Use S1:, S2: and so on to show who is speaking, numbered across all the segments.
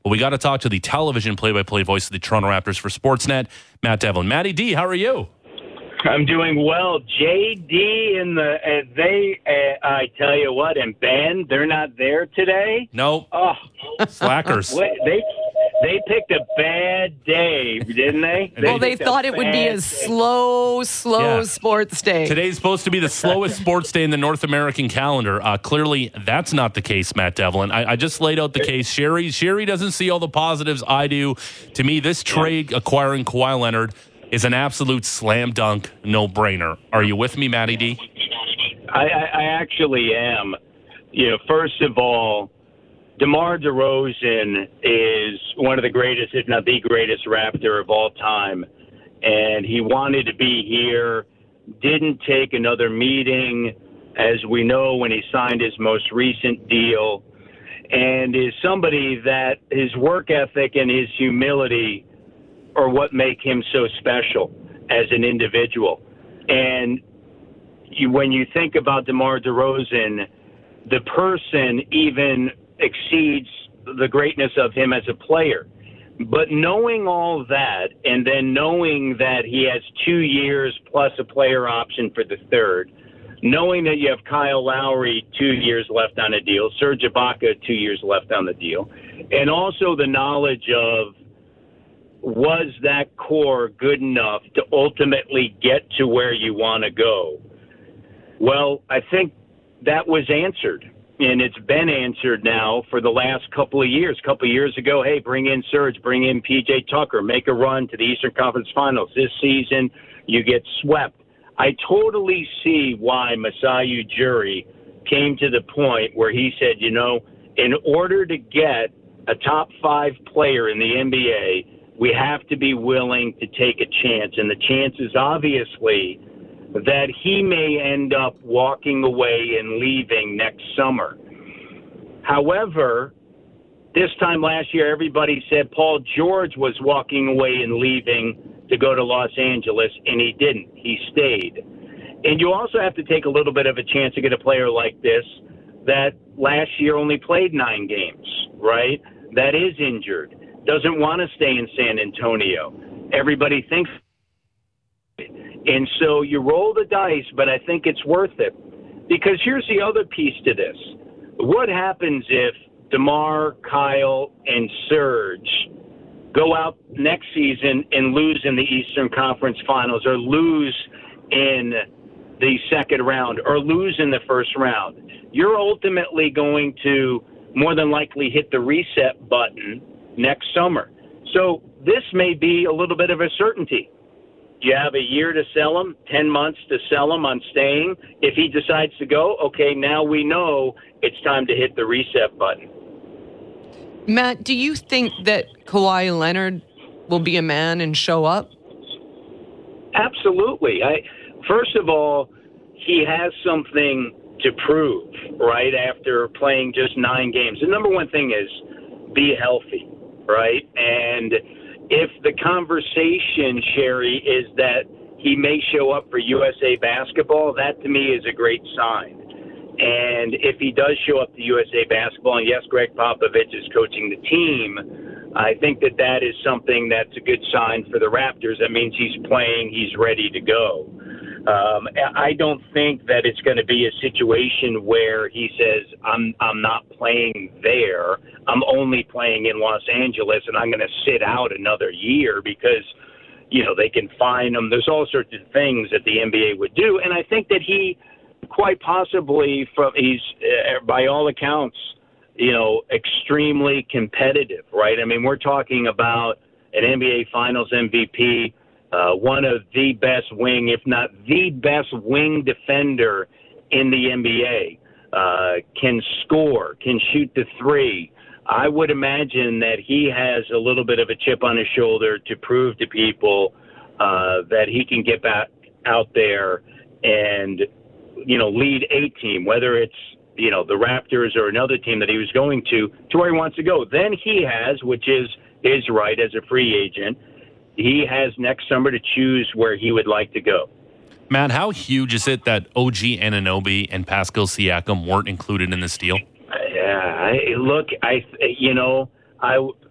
S1: Well, we got to talk to the television play-by-play voice of the Toronto Raptors for Sportsnet, Matt Devlin. Matty D, how are you?
S2: I'm doing well. JD and I tell you what, and Ben, they're not there today.
S1: No.
S2: Oh,
S1: Slackers.
S2: They picked a bad day, didn't they?
S3: Well, they thought it would be a slow sports day.
S1: Today's supposed to be the slowest sports day in the North American calendar. Clearly, that's not the case, Matt Devlin. I just laid out the case. Sherry doesn't see all the positives I do. To me, this trade acquiring Kawhi Leonard is an absolute slam dunk, no-brainer. Are you with me, Matty D?
S2: I actually am. First of all, DeMar DeRozan is one of the greatest, if not the greatest, Raptor of all time. And he wanted to be here, didn't take another meeting, as we know, when he signed his most recent deal, and is somebody that his work ethic and his humility are what make him so special as an individual. And when you think about DeMar DeRozan, the person even exceeds the greatness of him as a player. But knowing all that, and then knowing that he has 2 years plus a player option for the third, knowing that you have Kyle Lowry 2 years left on a deal, Serge Ibaka 2 years left on the deal, and also the knowledge of, was that core good enough to ultimately get to where you want to go? Well, I think that was answered. And it's been answered now for the last couple of years. A couple of years ago, hey, bring in Serge, bring in P.J. Tucker, make a run to the Eastern Conference Finals. This season, you get swept. I totally see why Masai Ujiri came to the point where he said, in order to get a top 5 player in the NBA, we have to be willing to take a chance. And the chance is obviously that he may end up walking away and leaving next summer. However, this time last year, everybody said Paul George was walking away and leaving to go to Los Angeles, and he didn't. He stayed. And you also have to take a little bit of a chance to get a player like this that last year only played 9 games, right? That is injured, doesn't want to stay in San Antonio. Everybody thinks. And so you roll the dice, but I think it's worth it. Because here's the other piece to this. What happens if DeMar, Kyle, and Serge go out next season and lose in the Eastern Conference Finals, or lose in the second round, or lose in the first round? You're ultimately going to more than likely hit the reset button next summer. So this may be a little bit of a certainty. You have a year to sell him, 10 months to sell him on staying. If he decides to go, okay, now we know it's time to hit the reset button.
S3: Matt, do you think that Kawhi Leonard will be a man and show up?
S2: Absolutely. First of all, he has something to prove, right, after playing just 9 games. The number one thing is be healthy, right? And if the conversation, Sherry, is that he may show up for USA Basketball, that to me is a great sign. And if he does show up to USA Basketball, and yes, Greg Popovich is coaching the team, I think that is something that's a good sign for the Raptors. That means he's playing, he's ready to go. I don't think that it's going to be a situation where he says, I'm not playing there. I'm only playing in Los Angeles, and I'm going to sit out another year because, they can fine him. There's all sorts of things that the NBA would do. And I think that he quite possibly, he's by all accounts, extremely competitive, right? I mean, we're talking about an NBA Finals MVP, one of the best wing, if not the best wing defender in the NBA, can score, can shoot the three. I would imagine that he has a little bit of a chip on his shoulder to prove to people that he can get back out there and, lead a team, whether it's, the Raptors or another team that he was going to where he wants to go. Then he has, which is his right as a free agent, he has next summer to choose where he would like to go.
S1: Matt, how huge is it that OG Anunoby and Pascal Siakam weren't included in this deal?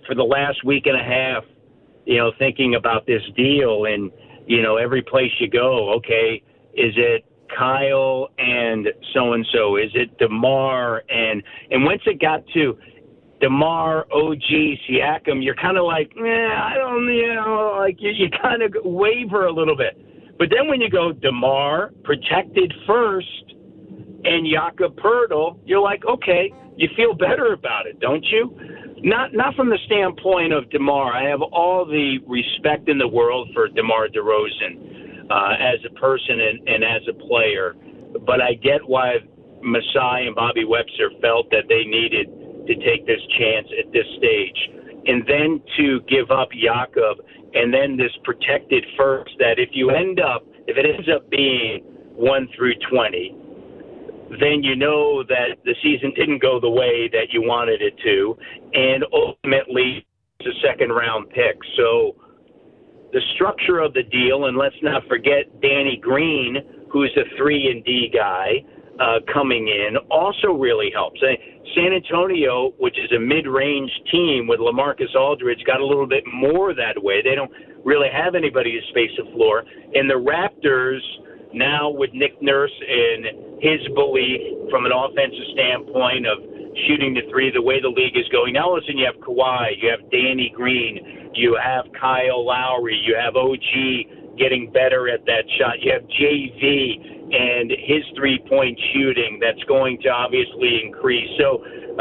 S2: for the last week and a half, thinking about this deal, and, every place you go, okay, is it Kyle and so-and-so? Is it DeMar? And once it got to DeMar, OG, Siakam, you're kind of like, I don't, like you kind of waver a little bit. But then when you go DeMar, protected first, and Jakob Poeltl, you're like, okay, you feel better about it, don't you? Not from the standpoint of DeMar. I have all the respect in the world for DeMar DeRozan as a person and as a player, but I get why Masai and Bobby Webster felt that they needed to take this chance at this stage. And then to give up Jakob, and then this protected first, that if it ends up being 1 through 20, then you know that the season didn't go the way that you wanted it to, and ultimately it's a second-round pick. So the structure of the deal, and let's not forget Danny Green, who's a 3-and-D guy coming in, also really helps. San Antonio, which is a mid-range team with LaMarcus Aldridge, got a little bit more that way. They don't really have anybody to space the floor. And the Raptors, now with Nick Nurse and his belief from an offensive standpoint of shooting the three the way the league is going. Now listen, you have Kawhi, you have Danny Green, you have Kyle Lowry, you have OG getting better at that shot, you have JV and his three-point shooting that's going to obviously increase. So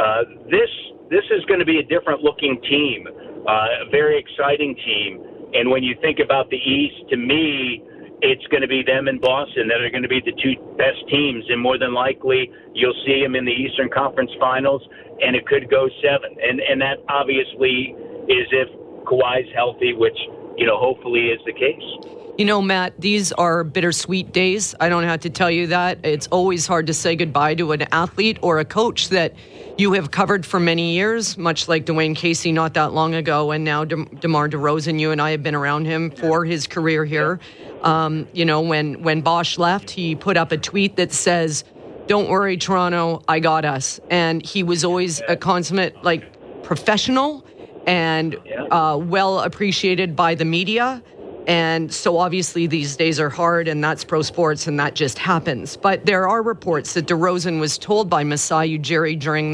S2: this is going to be a different-looking team, a very exciting team. And when you think about the East, to me, it's going to be them and Boston that are going to be the two best teams, and more than likely you'll see them in the Eastern Conference Finals, and it could go 7. And that obviously is if Kawhi's healthy, which, hopefully is the case.
S3: Matt, these are bittersweet days. I don't have to tell you that. It's always hard to say goodbye to an athlete or a coach that you have covered for many years, much like Dwayne Casey not that long ago, and now DeMar DeRozan. You and I have been around him for his career here. When Bosch left, he put up a tweet that says, "Don't worry, Toronto, I got us." And he was always a consummate, professional and well appreciated by the media. And so obviously these days are hard, and that's pro sports, and that just happens. But there are reports that DeRozan was told by Masai Ujiri during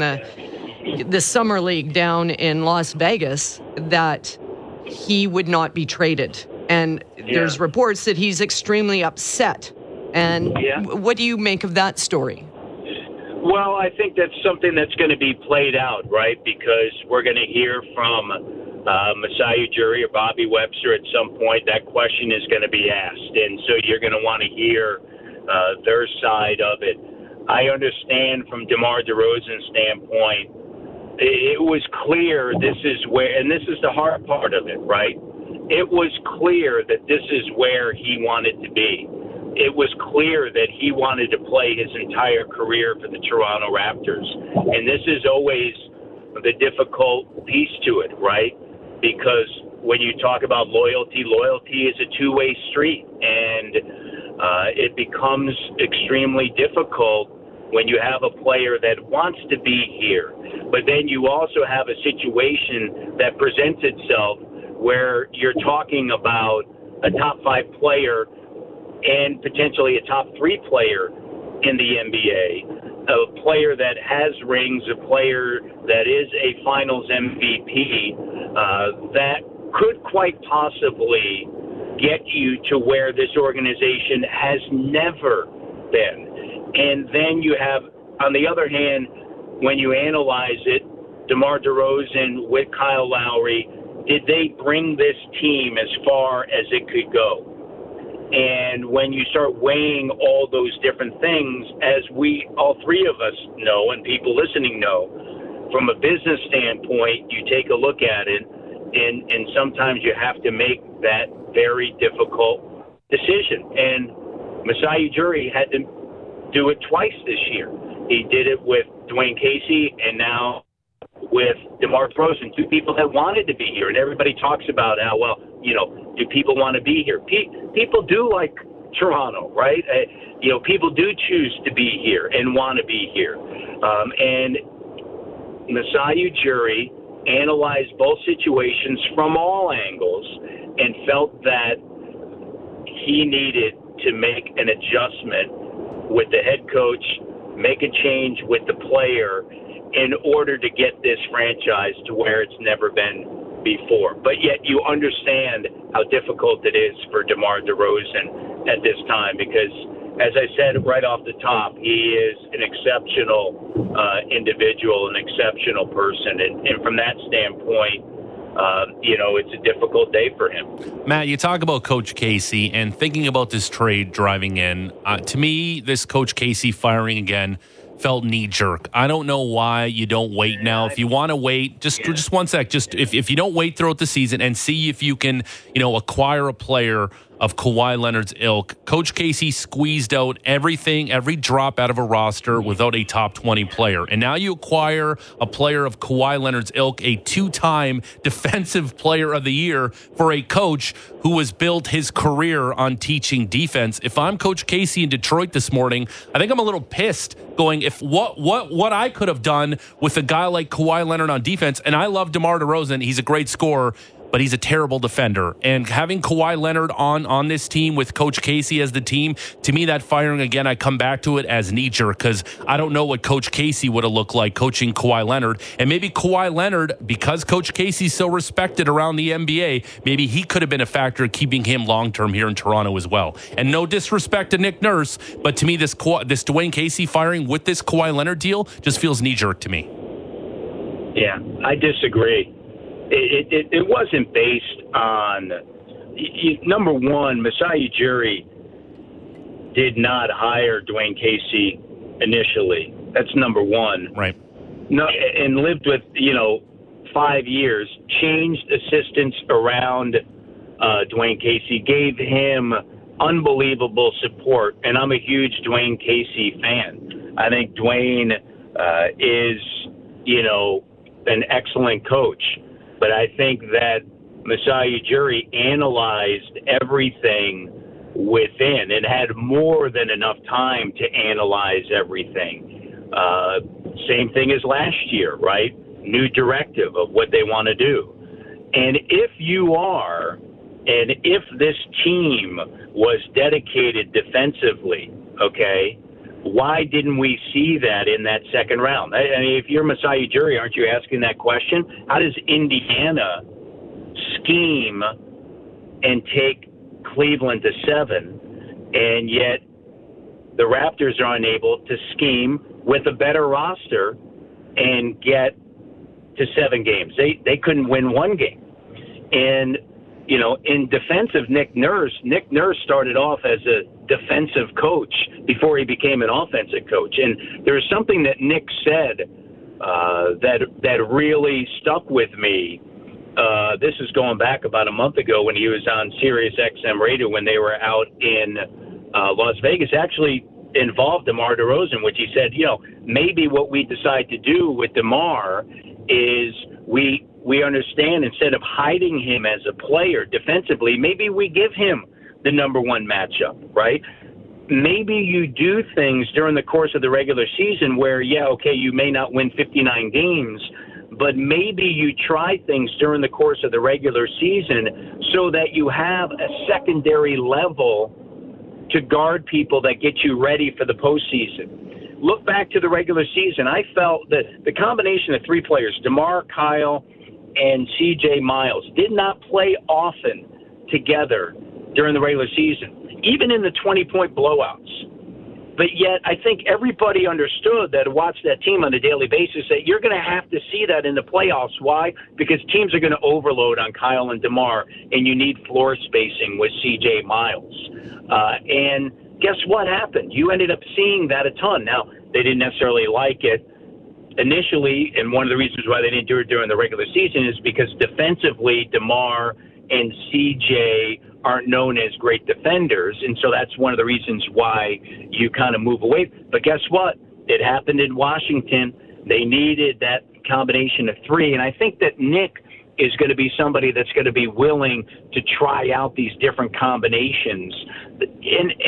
S3: the summer league down in Las Vegas that he would not be traded. And there's reports that he's extremely upset. And what do you make of that story?
S2: Well, I think that's something that's going to be played out, right? Because we're going to hear from Masai Ujiri or Bobby Webster at some point. That question is going to be asked, and so you're going to want to hear their side of it. I understand from DeMar DeRozan's standpoint, it was clear this is where, and this is the hard part of it, right? It was clear that this is where he wanted to be. It was clear that he wanted to play his entire career for the Toronto Raptors, and this is always the difficult piece to it, right? Because when you talk about loyalty is a two-way street, and it becomes extremely difficult when you have a player that wants to be here. But then you also have a situation that presents itself where you're talking about a top 5 player and potentially a top 3 player in the NBA, a player that has rings, a player that is a finals MVP, that could quite possibly get you to where this organization has never been. And then you have, on the other hand, when you analyze it, DeMar DeRozan with Kyle Lowry, did they bring this team as far as it could go? And when you start weighing all those different things, as we, all three of us know, and people listening know, from a business standpoint, you take a look at it, and sometimes you have to make that very difficult decision. And Masai Ujiri had to do it twice this year. He did it with Dwayne Casey, and now with DeMar DeRozan, two people that wanted to be here. And everybody talks about how, well, do people want to be here? People do like Toronto, right? People do choose to be here and want to be here. And Masai Ujiri analyzed both situations from all angles and felt that he needed to make an adjustment with the head coach, make a change with the player in order to get this franchise to where it's never been before. But yet you understand how difficult it is for DeMar DeRozan at this time because, as I said right off the top, he is an exceptional individual, an exceptional person. And from that standpoint, it's a difficult day for him.
S1: Matt, you talk about Coach Casey and thinking about this trade driving in. To me, this Coach Casey firing again felt knee-jerk. I don't know why you don't wait now. If you want to wait, just 1 sec. Just if you don't wait throughout the season and see if you can, acquire a player of Kawhi Leonard's ilk. Coach Casey squeezed out everything, every drop out of a roster without a top 20 player. And now you acquire a player of Kawhi Leonard's ilk, a 2-time defensive player of the year for a coach who has built his career on teaching defense. If I'm Coach Casey in Detroit this morning, I think I'm a little pissed going, if what I could have done with a guy like Kawhi Leonard on defense, and I love DeMar DeRozan, he's a great scorer, but he's a terrible defender. And having Kawhi Leonard on this team with Coach Casey as the team, to me, that firing again, I come back to it as knee-jerk because I don't know what Coach Casey would have looked like coaching Kawhi Leonard. And maybe Kawhi Leonard, because Coach Casey's so respected around the NBA, maybe he could have been a factor of keeping him long-term here in Toronto as well. And no disrespect to Nick Nurse, but to me, this Dwayne Casey firing with this Kawhi Leonard deal just feels knee-jerk to me.
S2: Yeah, I disagree. It wasn't based on, number one, Masai Ujiri did not hire Dwayne Casey initially. That's number one.
S1: Right.
S2: No, and lived with, 5 years, changed assistants around Dwayne Casey, gave him unbelievable support, and I'm a huge Dwayne Casey fan. I think Dwayne is, an excellent coach. But I think that Masai Ujiri analyzed everything within and had more than enough time to analyze everything. Same thing as last year, right? New directive of what they want to do. And if this team was dedicated defensively, okay, why didn't we see that in that second round? I mean, if you're Masai Ujiri, aren't you asking that question? How does Indiana scheme and take Cleveland to 7, and yet the Raptors are unable to scheme with a better roster and get to 7 games? They couldn't win 1 game. And, in defense of Nick Nurse started off as a defensive coach before he became an offensive coach. And there's something that Nick said that really stuck with me. This is going back about a month ago when he was on Sirius XM radio when they were out in Las Vegas, actually involved DeMar DeRozan, which he said, maybe what we decide to do with DeMar is we understand, instead of hiding him as a player defensively, maybe we give him the number 1 matchup, right? Maybe you do things during the course of the regular season where, you may not win 59 games, but maybe you try things during the course of the regular season so that you have a secondary level to guard people that get you ready for the postseason. Look back to the regular season. I felt that the combination of 3 players, DeMar, Kyle, and C.J. Miles, did not play often together during the regular season, even in the 20-point blowouts. But yet I think everybody understood that watched that team on a daily basis that you're going to have to see that in the playoffs. Why? Because teams are going to overload on Kyle and DeMar, and you need floor spacing with C.J. Miles. And guess what happened? You ended up seeing that a ton. Now, they didn't necessarily like it initially, and one of the reasons why they didn't do it during the regular season is because defensively, DeMar and CJ aren't known as great defenders, and so that's one of the reasons why you kind of move away. But guess what? It happened in Washington. They needed that combination of 3, and I think that Nick is going to be somebody that's going to be willing to try out these different combinations,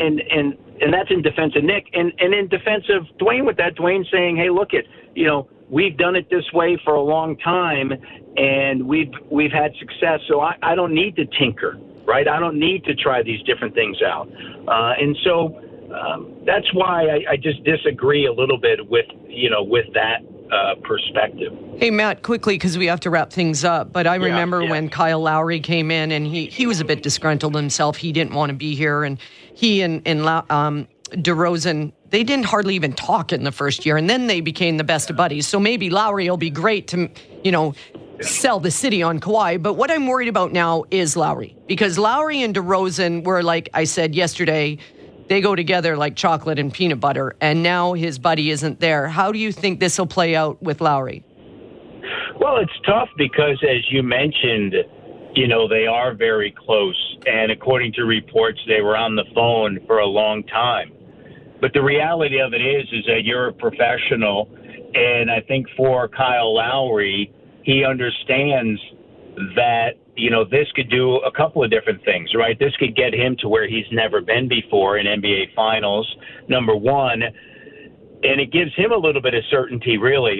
S2: and that's in defense of Nick, and in defense of Dwayne with that. Dwayne saying, hey, look, we've done it this way for a long time, and we've had success. So I don't need to tinker, right? I don't need to try these different things out. And so that's why I just disagree a little bit with that perspective. Hey,
S3: Matt, quickly, because we have to wrap things up, but I remember when Kyle Lowry came in, and he was a bit disgruntled himself. He didn't want to be here, and he and DeRozan, they didn't hardly even talk in the first year, and then they became the best of buddies. So maybe Lowry will be great to, sell the city on Kawhi. But what I'm worried about now is Lowry, because Lowry and DeRozan were, like I said yesterday, they go together like chocolate and peanut butter, and now his buddy isn't there. How do you think this will play out with Lowry?
S2: Well, it's tough because, as you mentioned, they are very close. And according to reports, they were on the phone for a long time. But the reality of it is that you're a professional. And I think for Kyle Lowry, he understands that this could do a couple of different things, right? This could get him to where he's never been before in NBA Finals, number one. And it gives him a little bit of certainty, really.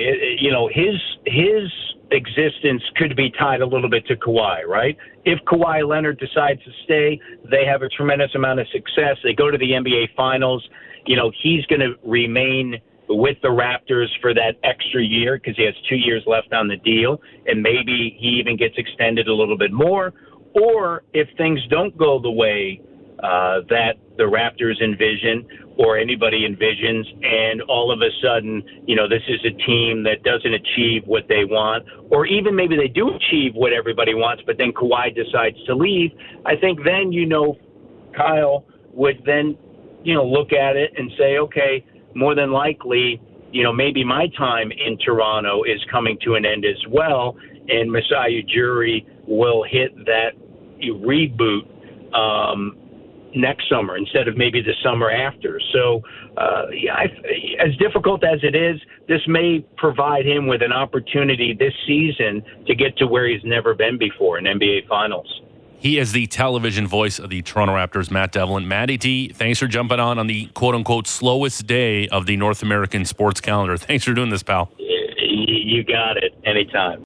S2: His existence could be tied a little bit to Kawhi, right? If Kawhi Leonard decides to stay, they have a tremendous amount of success. They go to the NBA Finals. He's going to remain with the Raptors for that extra year because he has 2 years left on the deal, and maybe he even gets extended a little bit more. Or if things don't go the way that the Raptors envision or anybody envisions, and all of a sudden, this is a team that doesn't achieve what they want, or even maybe they do achieve what everybody wants, but then Kawhi decides to leave, I think then, Kyle would then, look at it and say, okay, more than likely, maybe my time in Toronto is coming to an end as well, and Masai Ujiri will hit that reboot next summer instead of maybe the summer after. So as difficult as it is, this may provide him with an opportunity this season to get to where he's never been before in NBA Finals.
S1: He is the television voice of the Toronto Raptors, Matt Devlin. Matty D, thanks for jumping on the quote-unquote slowest day of the North American sports calendar. Thanks for doing this, pal.
S2: You got it. Anytime.